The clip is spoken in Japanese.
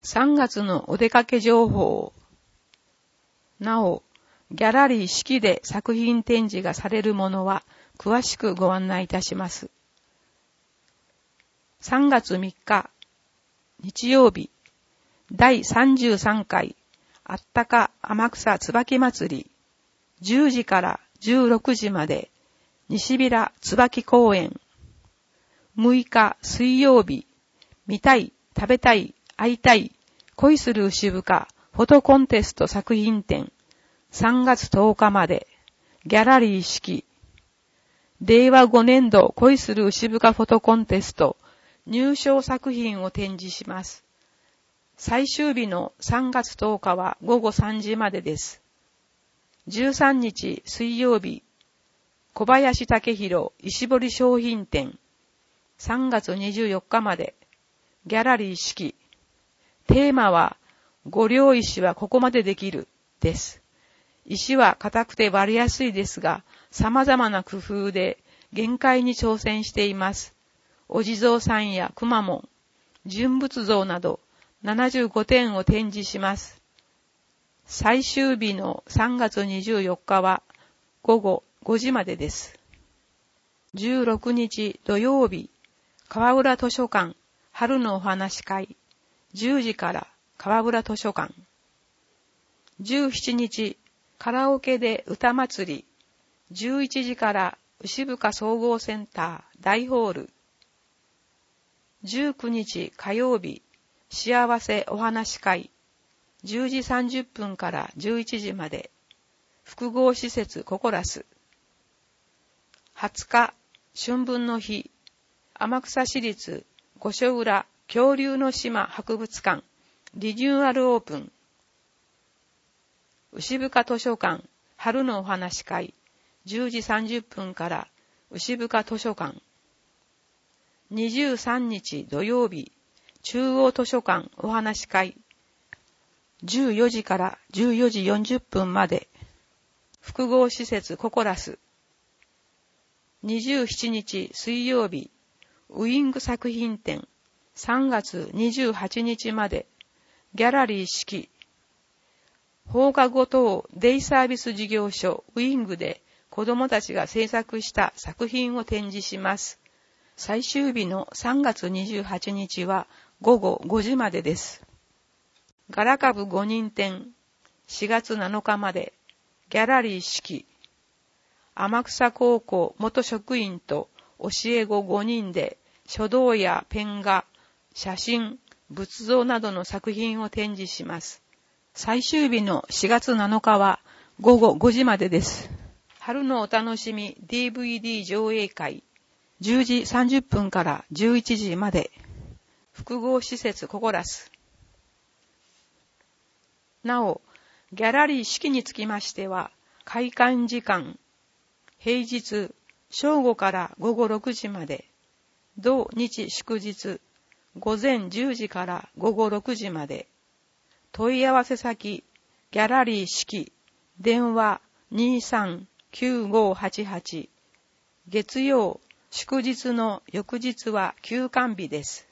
3月のお出かけ情報。なお、ギャラリー式で作品展示がされるものは詳しくご案内いたします。3月3日、日曜日、第33回あったか天草椿祭り、10時から16時まで、西平椿公園。6日水曜日、見たい、食べたい、会いたい、恋する牛深フォトコンテスト作品展。3月10日まで、ギャラリー式。令和5年度恋する牛深フォトコンテスト入賞作品を展示します。最終日の3月10日は午後3時までです。13日水曜日、小林武弘石彫商品展。3月24日まで、ギャラリー式。テーマは、五両石はここまでできる、です。石は硬くて割れやすいですが、様々な工夫で限界に挑戦しています。お地蔵さんやくまモン、純仏像など75点を展示します。最終日の3月24日は午後5時までです。16日土曜日、川浦図書館春のお話会、10時から川浦図書館。17日、カラオケで歌祭り、11時から牛深総合センター大ホール。19日火曜日、幸せお話会、10時30分から11時まで、複合施設ココラス。20日、春分の日、天草市立五所浦恐竜の島博物館、リニューアルオープン。牛深図書館、春のお話会、10時30分から牛深図書館。23日土曜日、中央図書館お話会、14時から14時40分まで、複合施設ココラス。27日水曜日、ウイング作品展、3月28日まで、ギャラリー式。放課後等デイサービス事業所ウイングで子どもたちが制作した作品を展示します。最終日の3月28日は午後5時までです。ガラカブ5人展、4月7日まで、ギャラリー式。天草高校元職員と教え子5人で書道やペン画、写真、仏像などの作品を展示します。最終日の4月7日は午後5時までです。春のお楽しみ DVD 上映会、10時30分から11時まで、複合施設ココラス。なお、ギャラリー式につきましては、開館時間、平日、正午から午後6時まで、土日祝日、午前10時から午後6時まで、問い合わせ先、ギャラリー式、電話23-9588、月曜、祝日の翌日は休館日です。